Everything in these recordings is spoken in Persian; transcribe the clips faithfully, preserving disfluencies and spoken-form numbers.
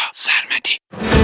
سرمدی.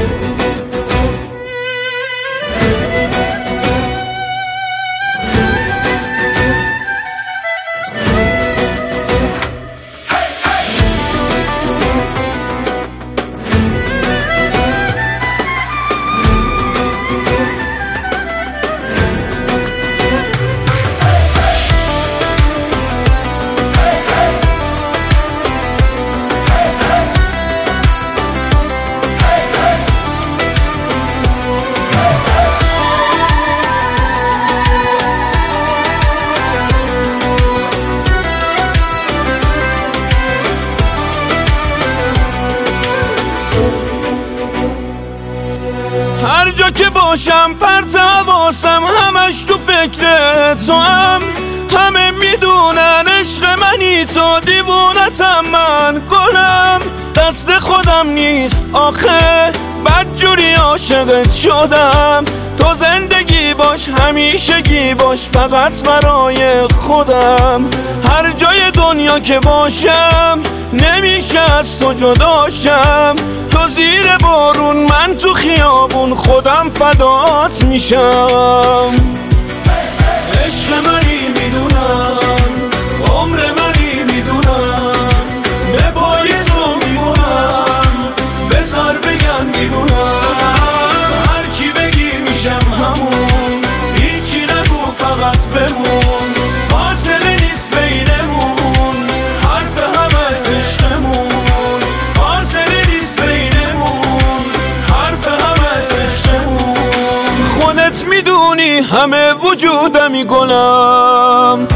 هر جا که باشم پرت حواسم همش تو فکر تو هم. همه میدونن عشق منی تو، دیوونتم من گلم. دست خودم نیست آخه بدجوری عاشقت شدم. تو زندگی باش همیشگی باش فقط برای خودم. هر جای دنیا که باشم نمیشه از تو جداشم. تو زیر بارون من تو خیابون خودم فدات میشم. عشق منی میدونم عمر منی میدونم به پای تو میمونم بذار بگم میدونم. هرچی بگی میشم همون هیچی نگو فقط بمون. فاصله نیست بینمون حرف همه از عشقمون. فاصله نیست بینمون حرف همه از عشقمون. خودت میدونی همه وجودمی گلم.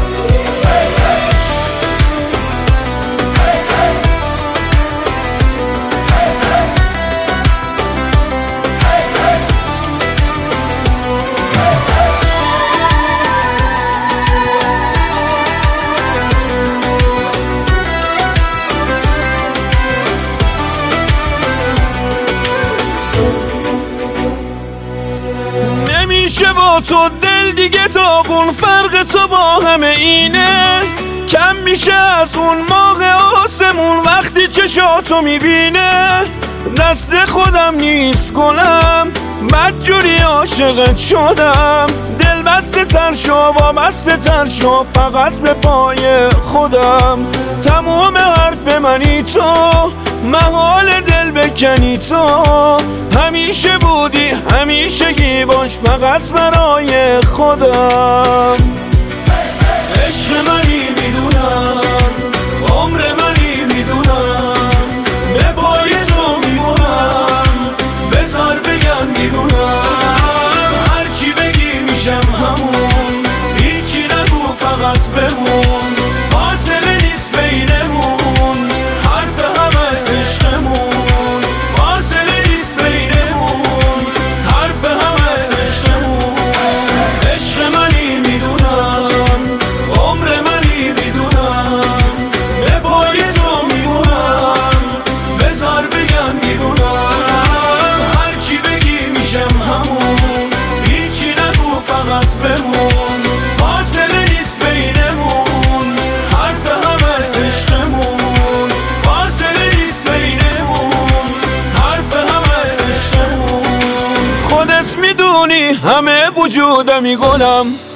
نمیشه با تو دل دیگه داغون. فرق تو با همه اینه کم میشه از اون موقع آسمون وقتی چشاتو میبینه. دست خودم نیست گلم بدجوری عاشقت شدم. دل بسته تر شو وابسته تر شو فقط به پای خودم. تموم حرف منی تو محال دل بکنی تو. همیشه بودی همیشگی باش فقط برای خودم. عشق منی میدونم عمر منی میدونم به پای تو میمونم بذار بگم میدونم. هرچی بگی میشم همون هیچی نگو فقط بمون. فاصله نیست بینمون حرف همه از عشقمون. فاصله نیست بینمون حرف همه از عشقمون. عشق منی میدونم عمر منی میدونم به پای تو میمونم بذار بگم میدونم. هرچی بگی میشم همون هیچی نگو فقط بمون. فاصله نیست بینمون حرف همه از عشقمون. فاصله نیست بینمون حرف همه از عشقمون. خودت میدونی همه وجودمی گلم.